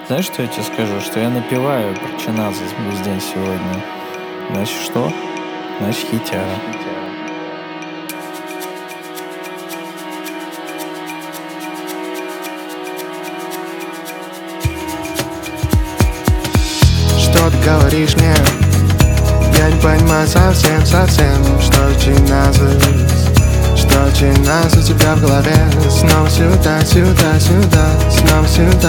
Знаешь, что я тебе скажу? Что я напеваю про Чиназа весь день сегодня. Значит, что? Значит, хитяра. Что ты говоришь мне? Я не понимаю совсем, что Чиназа у тебя в голове. Снова сюда, снова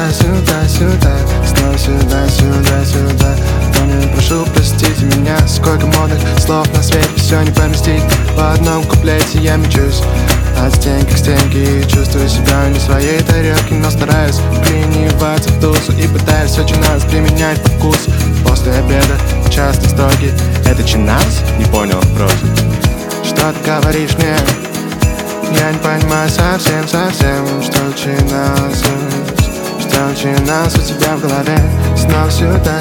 сюда. Помню, прошу, простите меня. Сколько модных слов на свете, все не поместить. В одном куплете я мечусь от стенки к стенке и чувствую себя не в своей тарелке, но стараюсь вклиниваться в тусу и пытаюсь очень нас применять по вкусу. После обеда часто строки. Это Чиназ? Не понял вопрос. Что ты говоришь мне? Я не понимаю совсем, что Чиназ у тебя в голове. Снова сюда,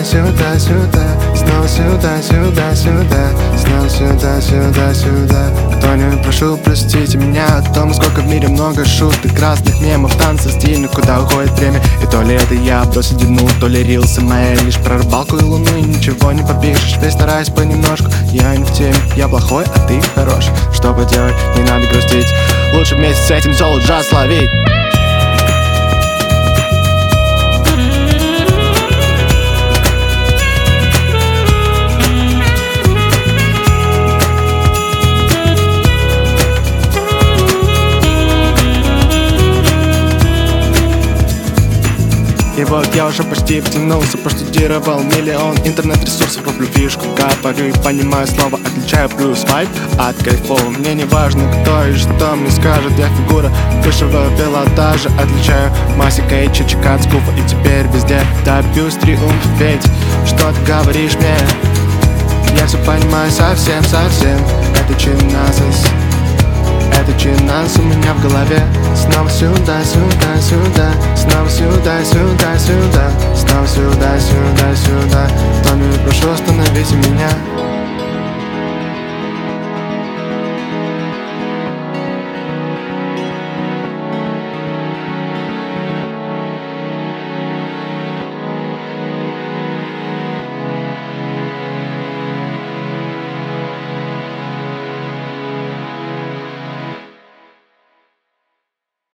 снова сюда. Кто-нибудь, прошу, простите меня о том, сколько в мире много шуток, красных мемов, танцев, стильных, куда уходит время. И то ли это я бросил дну, то ли рилсы мои лишь про рыбалку и луну, и ничего не попишешь, ведь стараюсь понемножку. Я не в теме, я плохой, а ты хорош. Что поделать, не надо грустить, лучше вместе с этим соло джаз ловить. И вот я уже почти втянулся, проштудировал миллион интернет-ресурсов, роблю фишку, говорю и понимаю слово, отличаю плюс вайб от кайфового. Мне не важно, кто и что мне скажет, я фигура высшего пилотажа. Отличаю Масика и Чичика от скуфа, и теперь везде добьюсь триумфа. Ведь что ты говоришь мне? Я все понимаю совсем. Это Чиназ у меня в голове. Снова сюда, снова сюда. Кто-нибудь, прошу, остановите меня.